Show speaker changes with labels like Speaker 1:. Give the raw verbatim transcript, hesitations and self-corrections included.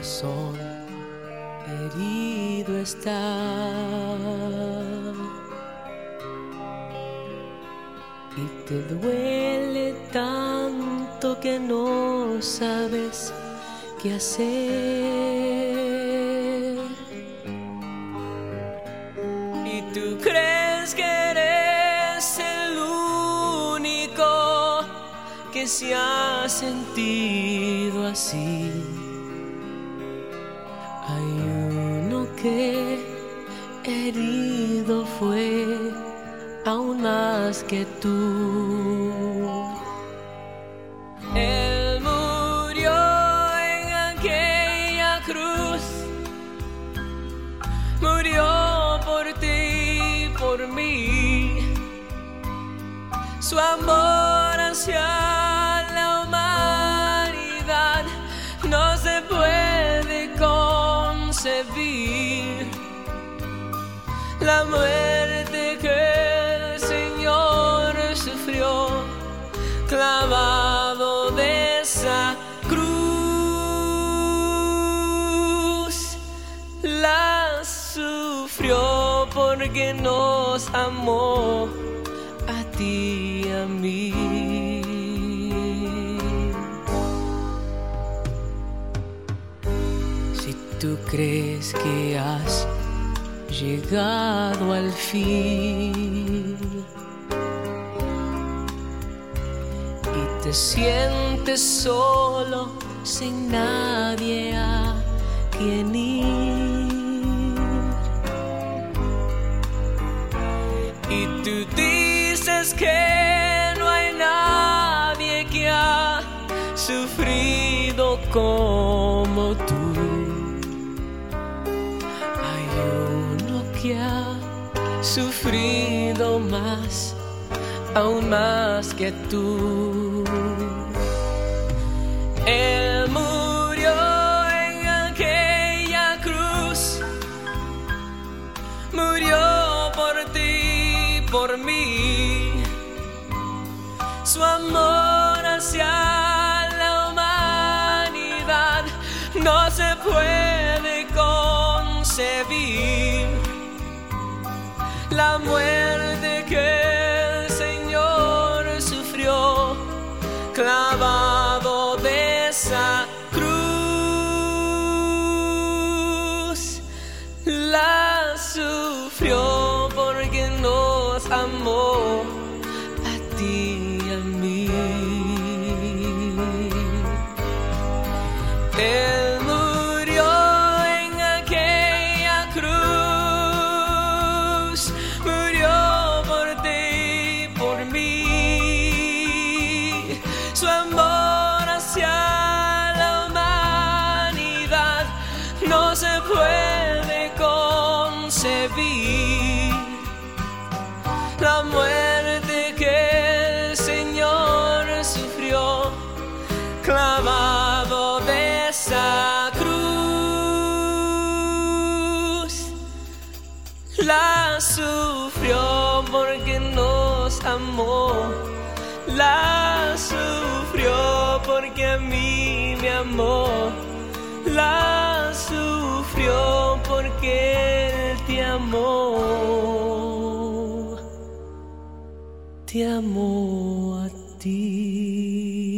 Speaker 1: corazón herido está. Y te duele tanto que no sabes qué hacer. Y tú crees que eres el único que se ha sentido así. Hay uno que herido fue aún más que tú. Él murió en aquella cruz, murió por ti y por mí. Su amor hacia la humanidad no se puede concebir. La muerte que clavado de esa cruz, la sufrió porque nos amó a ti y a mí. Si tú crees que has llegado al fin y te sientes solo, sin nadie a quien ir, y tú dices que no hay nadie que ha sufrido como tú. Hay uno que ha sufrido más, aún más que tú. Él murió en aquella cruz, murió por ti, por mí. Su amor hacia la humanidad no se puede concebir. La muerte que clavado de esa cruz, la sufrió porque nos amó a ti y a mí. Él murió en aquella cruz, murió por ti y por mí. Su amor hacia la humanidad no se puede concebir. La muerte que el Señor sufrió, clavado de esa cruz, la sufrió porque nos amó. La sufrió porque a mí me amó. La sufrió porque Él te amó. Te amó a ti.